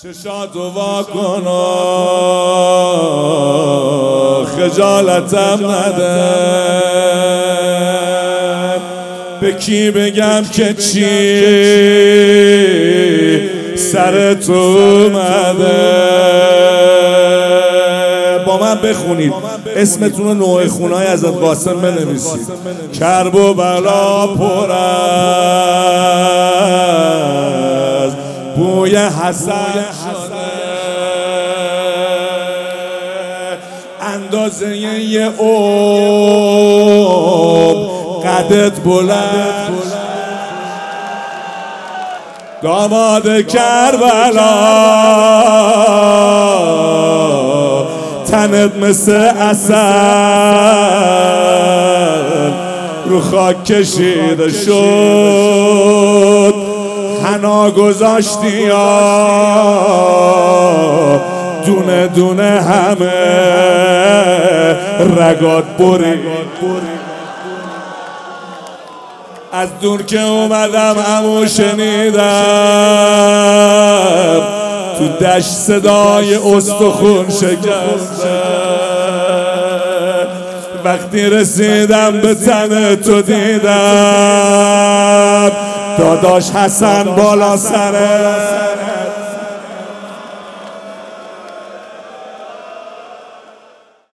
چشاتو واکن خجالتم نده. به کی بگم که چی سر تو اومده؟ با من بخونید اسمتون رو نوع خونای حضرت قاسم بنویسید. کرب و بلا پر از بوی حسن شده، اندازه یه قدت بلند. داماد کربلا تنت مثل عسل رو خاک کشیده شد. حنا گذاشتی یا دونه دونه همه رگات برید. از دور که اومدم عمو شنیدم تو دشت صدای استخون شکسته. وقتی رسیدم به تن تو دیدم داداش حسن بالا سره